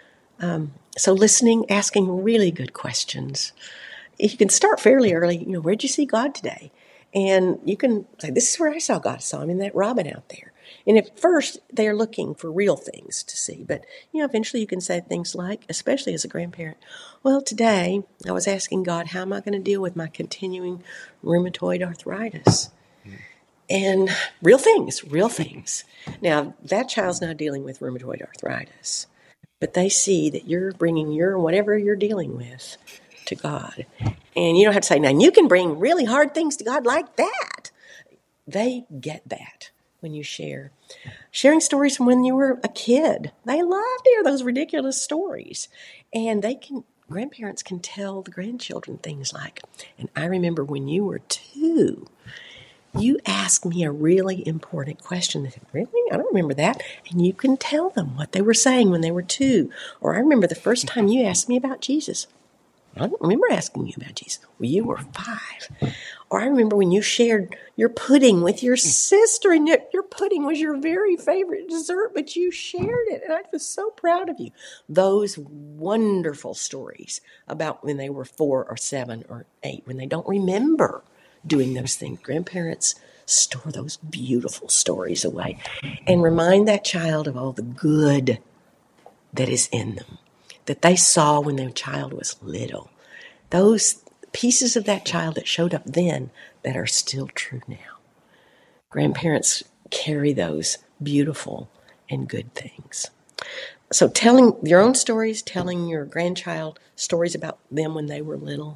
So listening, asking really good questions. You can start fairly early. Where'd you see God today? And you can say, this is where I saw God. I saw him in that robin out there. And at first, they're looking for real things to see. But, eventually you can say things like, especially as a grandparent, well, today I was asking God, how am I going to deal with my continuing rheumatoid arthritis? And real things. Now, that child's not dealing with rheumatoid arthritis. But they see that you're bringing your whatever you're dealing with to God. And you don't have to say, now you can bring really hard things to God like that. They get that when you share. Sharing stories from when you were a kid. They love to hear those ridiculous stories. And grandparents can tell the grandchildren things like, and I remember when you were 2, you asked me a really important question. They said, really? I don't remember that. And you can tell them what they were saying when they were 2. Or I remember the first time you asked me about Jesus. I don't remember asking you about Jesus. Well, you were 5. Or I remember when you shared your pudding with your sister, and your pudding was your very favorite dessert, but you shared it, and I was so proud of you. Those wonderful stories about when they were 4 or 7 or 8, when they don't remember doing those things. Grandparents store those beautiful stories away and remind that child of all the good that is in them, that they saw when their child was little. Those pieces of that child that showed up then that are still true now. Grandparents carry those beautiful and good things. So telling your own stories, telling your grandchild stories about them when they were little,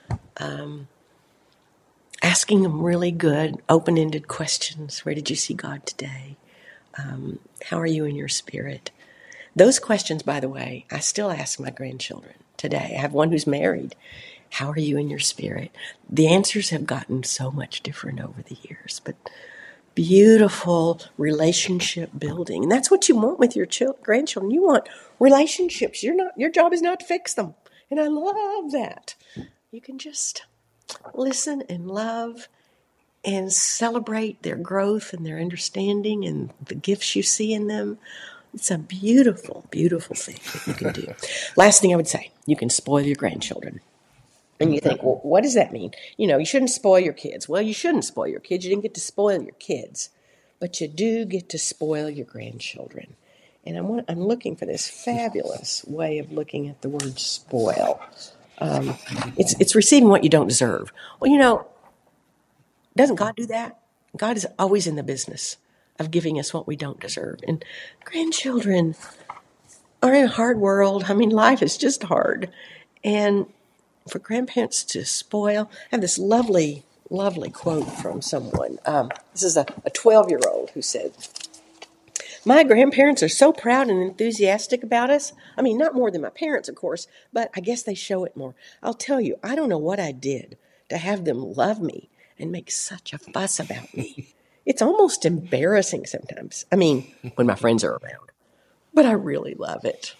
asking them really good, open-ended questions. Where did you see God today? How are you in your spirit? Those questions, by the way, I still ask my grandchildren today. I have one who's married. How are you in your spirit? The answers have gotten so much different over the years, but beautiful relationship building. And that's what you want with your grandchildren. You want relationships. Your job is not to fix them. And I love that. You can just listen and love and celebrate their growth and their understanding and the gifts you see in them. It's a beautiful, beautiful thing that you can do. Last thing I would say, you can spoil your grandchildren. And you think, well, what does that mean? You shouldn't spoil your kids. Well, you shouldn't spoil your kids. You didn't get to spoil your kids. But you do get to spoil your grandchildren. And I'm looking for this fabulous way of looking at the word spoil. It's receiving what you don't deserve. Well, doesn't God do that? God is always in the business of giving us what we don't deserve. And grandchildren are in a hard world. I mean, life is just hard. And for grandparents to spoil, I have this lovely, lovely quote from someone. This is a 12-year-old who said, "My grandparents are so proud and enthusiastic about us. I mean, not more than my parents, of course, but I guess they show it more. I'll tell you, I don't know what I did to have them love me and make such a fuss about me. It's almost embarrassing sometimes. I mean, when my friends are around. But I really love it."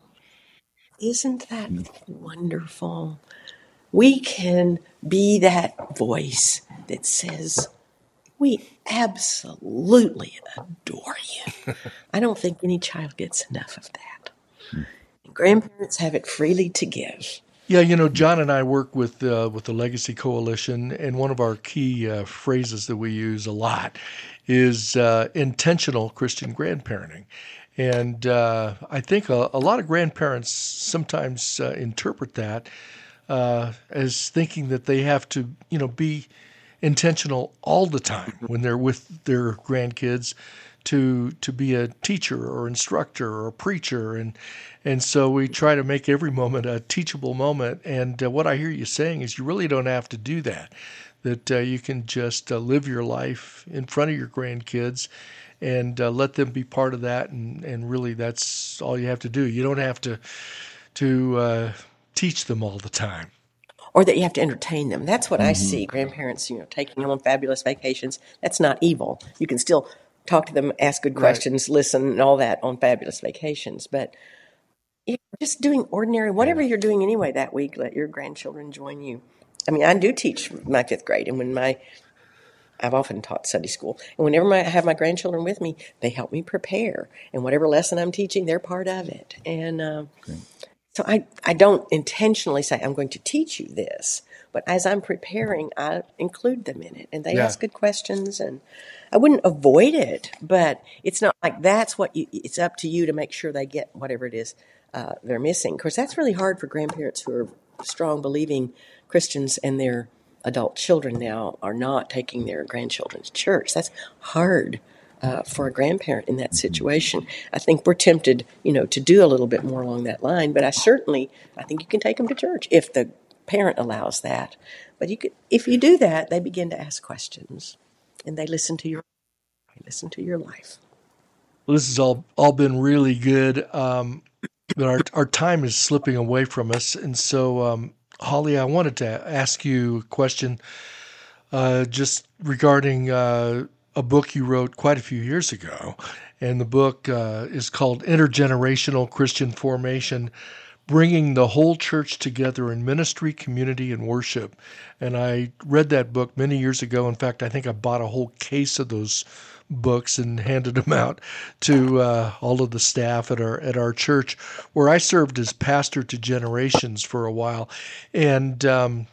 Isn't that wonderful? We can be that voice that says, we absolutely adore you. I don't think any child gets enough of that. And grandparents have it freely to give. Yeah, John and I work with the Legacy Coalition, and one of our key phrases that we use a lot is intentional Christian grandparenting. And I think a lot of grandparents sometimes interpret that as thinking that they have to, be intentional all the time when they're with their grandkids to be a teacher or instructor or a preacher. And so we try to make every moment a teachable moment. And what I hear you saying is you really don't have to do that, that you can just live your life in front of your grandkids and let them be part of that. And really that's all you have to do. You don't have to teach them all the time. Or that you have to entertain them. That's what I see. Grandparents, taking them on fabulous vacations. That's not evil. You can still talk to them, ask good questions, listen, and all that on fabulous vacations. But just doing ordinary, whatever you're doing anyway that week, let your grandchildren join you. I mean, I do teach my 5th grade, and I've often taught Sunday school. And whenever I have my grandchildren with me, they help me prepare. And whatever lesson I'm teaching, they're part of it. And so I don't intentionally say, I'm going to teach you this. But as I'm preparing, I include them in it. And they ask good questions. And I wouldn't avoid it. But it's not like it's up to you to make sure they get whatever it is they're missing. Of course, that's really hard for grandparents who are strong, believing Christians and their adult children now are not taking their grandchildren to church. That's hard for a grandparent in that situation. I think we're tempted, to do a little bit more along that line, but I think you can take them to church if the parent allows that. But if you do that, they begin to ask questions, and they listen to your life. Well, this has all been really good, but our time is slipping away from us, and so Holly, I wanted to ask you a question just regarding a book you wrote quite a few years ago, and the book is called Intergenerational Christian Formation, bringing the whole church together in ministry, community, and worship. And I read that book many years ago. In fact, I think I bought a whole case of those books and handed them out to all of the staff at our church, where I served as pastor to generations for a while. And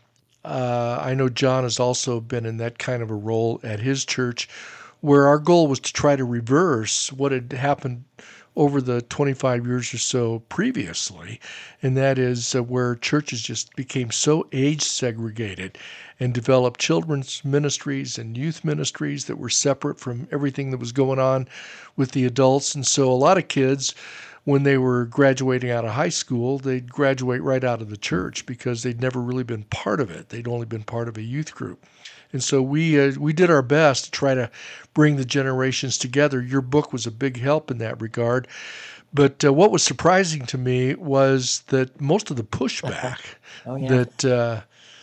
I know John has also been in that kind of a role at his church, where our goal was to try to reverse what had happened over the 25 years or so previously, and that is where churches just became so age segregated and developed children's ministries and youth ministries that were separate from everything that was going on with the adults. And so a lot of kids, when they were graduating out of high school, they'd graduate right out of the church because they'd never really been part of it. They'd only been part of a youth group. And so we did our best to try to bring the generations together. Your book was a big help in that regard. But what was surprising to me was that most of the pushback that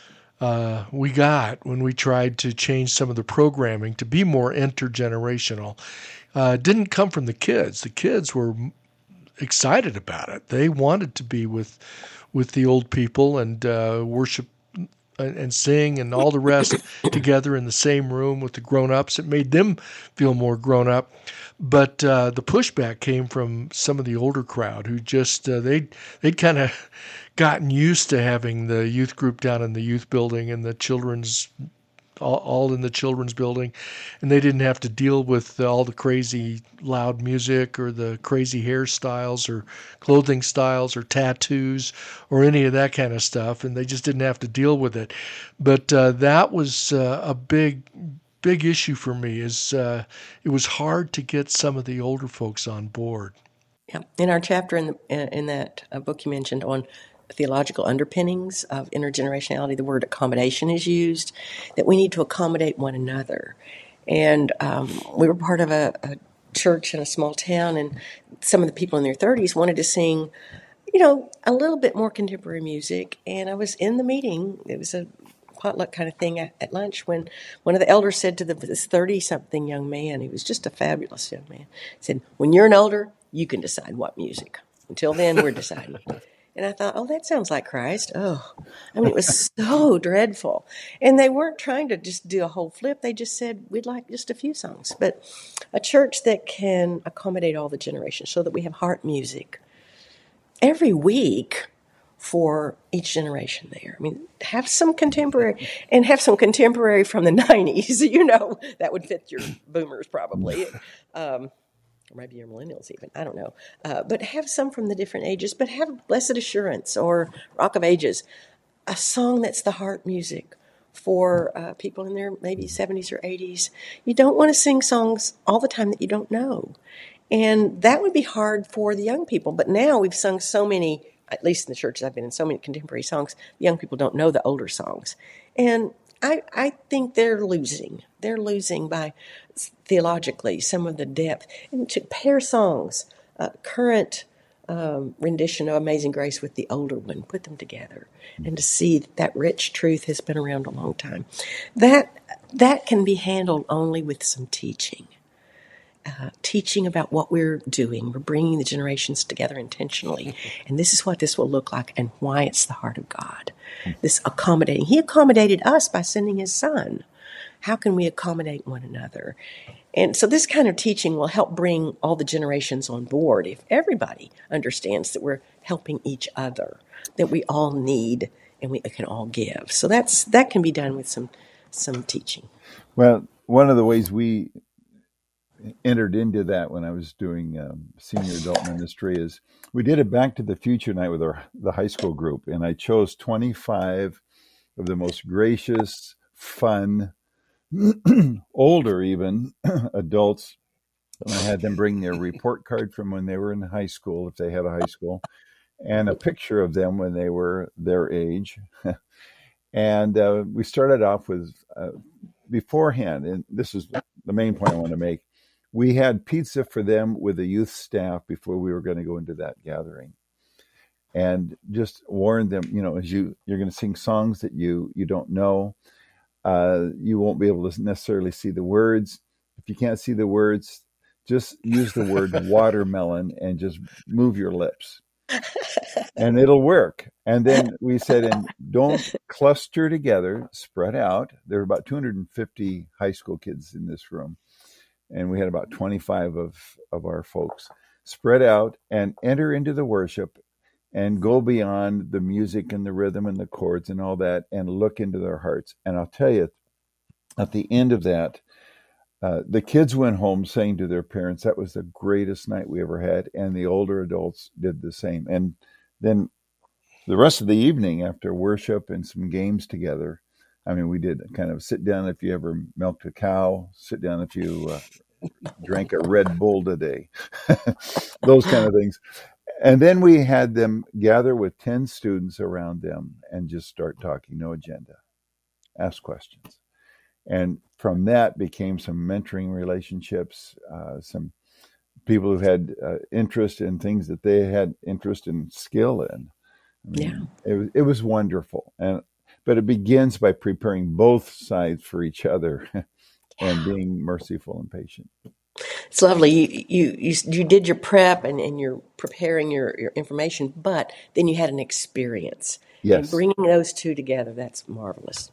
we got when we tried to change some of the programming to be more intergenerational didn't come from the kids. The kids were excited about it. They wanted to be with the old people and worship and sing and all the rest together in the same room with the grown-ups. It made them feel more grown up. But the pushback came from some of the older crowd who just, they'd kind of gotten used to having the youth group down in the youth building and the children's, all in the children's building, and they didn't have to deal with all the crazy loud music or the crazy hairstyles or clothing styles or tattoos or any of that kind of stuff, and they just didn't have to deal with it. But that was a big issue for me. It was hard to get some of the older folks on board. Yeah. In our chapter in that book you mentioned on theological underpinnings of intergenerationality, the word accommodation is used, that we need to accommodate one another. And we were part of a church in a small town, and some of the people in their 30s wanted to sing, a little bit more contemporary music. And I was in the meeting. It was a potluck kind of thing at lunch when one of the elders said to this 30-something young man, he was just a fabulous young man, said, "When you're an elder, you can decide what music. Until then, we're deciding." And I thought, oh, that sounds like Christ. Oh, I mean, it was so dreadful. And they weren't trying to just do a whole flip. They just said, we'd like just a few songs. But a church that can accommodate all the generations so that we have heart music every week for each generation there. I mean, have some contemporary, and have some contemporary from the 90s. That would fit your boomers probably. Or maybe your millennials even, I don't know. But have some from the different ages, but have Blessed Assurance or Rock of Ages, a song that's the heart music for people in their maybe 70s or 80s. You don't want to sing songs all the time that you don't know. And that would be hard for the young people. But now we've sung so many, at least in the churches I've been in, so many contemporary songs, the young people don't know the older songs. And I think they're losing. They're losing by theologically some of the depth. And to pair songs, current rendition of Amazing Grace with the older one, put them together, and to see that rich truth has been around a long time. That can be handled only with some teaching. Teaching about what we're doing. We're bringing the generations together intentionally. And this is what this will look like and why it's the heart of God. This accommodating. He accommodated us by sending his son. How can we accommodate one another? And so this kind of teaching will help bring all the generations on board if everybody understands that we're helping each other, that we all need and we can all give. So that can be done with some teaching. Well, one of the ways we entered into that when I was doing senior adult ministry is we did a Back to the Future night with the high school group, and I chose 25 of the most gracious, fun, older even adults, and I had them bring their report card from when they were in high school, if they had a high school, and a picture of them when they were their age. And we started off with beforehand, and this is the main point I want to make. We had pizza for them with the youth staff before we were going to go into that gathering, and just warned them, as you're going to sing songs that you don't know, you won't be able to necessarily see the words. If you can't see the words, just use the word watermelon and just move your lips. and it'll work. And then we said, and don't cluster together, spread out. There were about 250 high school kids in this room, and we had about 25 of our folks. Spread out and enter into the worship and go beyond the music and the rhythm and the chords and all that and look into their hearts. And I'll tell you, at the end of that, the kids went home saying to their parents, that was the greatest night we ever had. And the older adults did the same. And then the rest of the evening, after worship and some games together, I mean, we did kind of sit down if you ever milked a cow, sit down if you drank a Red Bull today, those kind of things. And then we had them gather with 10 students around them and just start talking, no agenda, ask questions. And from that became some mentoring relationships, some people who had interest in things that they had interest and skill in. I mean, it was wonderful. But it begins by preparing both sides for each other and being merciful and patient. It's lovely. You did your prep and you're preparing your information, but then you had an experience. Yes. And bringing those two together, that's marvelous.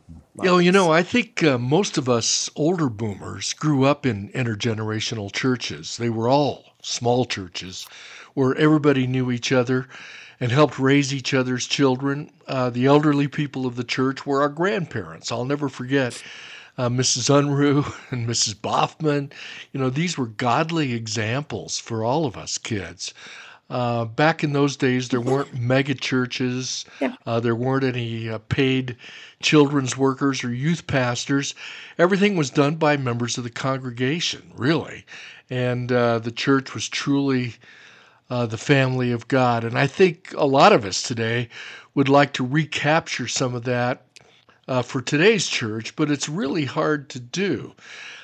I think most of us older boomers grew up in intergenerational churches. They were all small churches where everybody knew each other and helped raise each other's children. The elderly people of the church were our grandparents. I'll never forget Mrs. Unruh and Mrs. Boffman. These were godly examples for all of us kids. Back in those days, there weren't mega churches. There weren't any paid children's workers or youth pastors. Everything was done by members of the congregation, really. And the church was truly the family of God. And I think a lot of us today would like to recapture some of that for today's church, but it's really hard to do.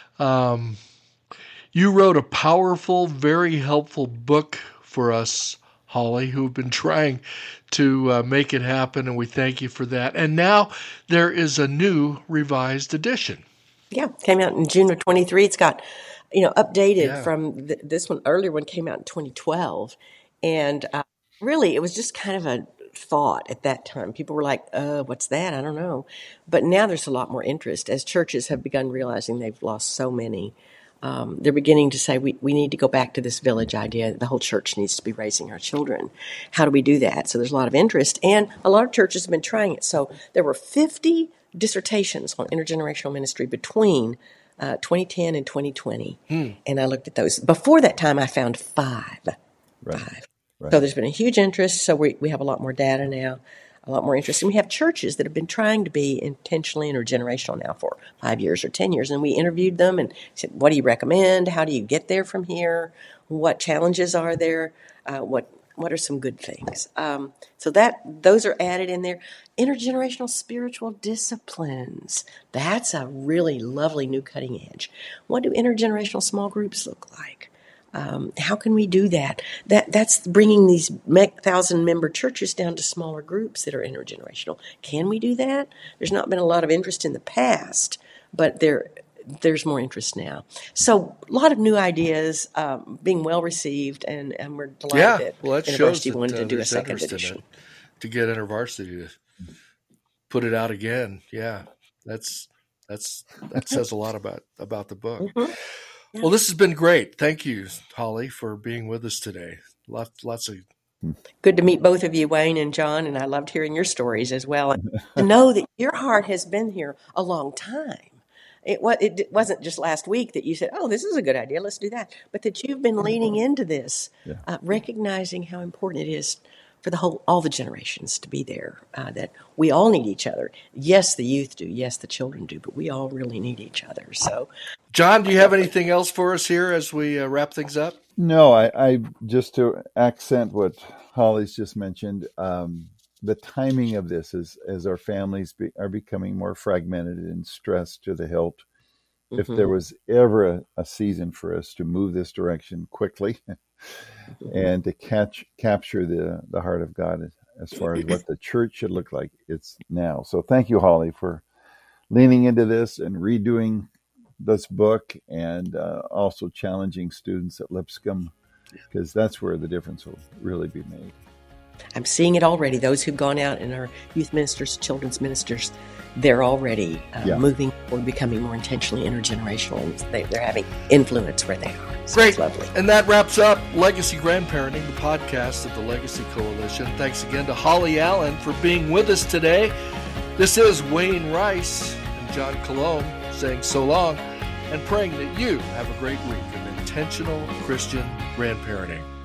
You wrote a powerful, very helpful book for us, Holly, who've been trying to make it happen, and we thank you for that. And now there is a new revised edition. Yeah, came out in June of 23. It's got, updated from this one. Earlier one came out in 2012, and really it was just kind of a thought at that time. People were like, what's that? I don't know. But now there's a lot more interest as churches have begun realizing they've lost so many. They're beginning to say, we need to go back to this village idea. The whole church needs to be raising our children. How do we do that? So there's a lot of interest, and a lot of churches have been trying it. So there were 50 dissertations on intergenerational ministry between 2010 and 2020. And I looked at those. Before that time, I found five. Right. So there's been a huge interest. So we have a lot more data now, a lot more interest. And we have churches that have been trying to be intentionally intergenerational now for 5 years or 10 years. And we interviewed them and said, what do you recommend? How do you get there from here? What challenges are there? What are some good things? So those are added in there. Intergenerational spiritual disciplines. That's a really lovely new cutting edge. What do intergenerational small groups look like? How can we do that? That's bringing these 1,000-member churches down to smaller groups that are intergenerational. Can we do that? There's not been a lot of interest in the past, but there's more interest now. So a lot of new ideas being well received, and we're delighted that InterVarsity wanted to do a second edition. To get InterVarsity to put it out again. Yeah, that says a lot about the book. Mm-hmm. Yeah. Well, this has been great. Thank you, Holly, for being with us today. Lots of good to meet both of you, Wayne and John, and I loved hearing your stories as well. And to know that your heart has been here a long time. It wasn't just last week that you said, oh, this is a good idea, let's do that. But that you've been leaning into this, recognizing how important it is for all the generations to be there, that we all need each other. Yes, the youth do. Yes, the children do. But we all really need each other. So, John, do you have anything else for us here as we wrap things up? No, I just to accent what Holly's just mentioned, the timing of this as our families are becoming more fragmented and stressed to the hilt. Mm-hmm. If there was ever a season for us to move this direction quickly and to capture the heart of God as far as what the church should look like, it's now. So thank you, Holly, for leaning into this and redoing this book, and also challenging students at Lipscomb, because that's where the difference will really be made. I'm seeing it already. Those who've gone out and are youth ministers, children's ministers, they're already moving or becoming more intentionally intergenerational, and they're having influence where they are. So Great. It's lovely. And that wraps up Legacy Grandparenting, the podcast of the Legacy Coalition. Thanks again to Holly Allen for being with us today. This is Wayne Rice and John Colomb saying so long and praying that you have a great week of intentional Christian grandparenting.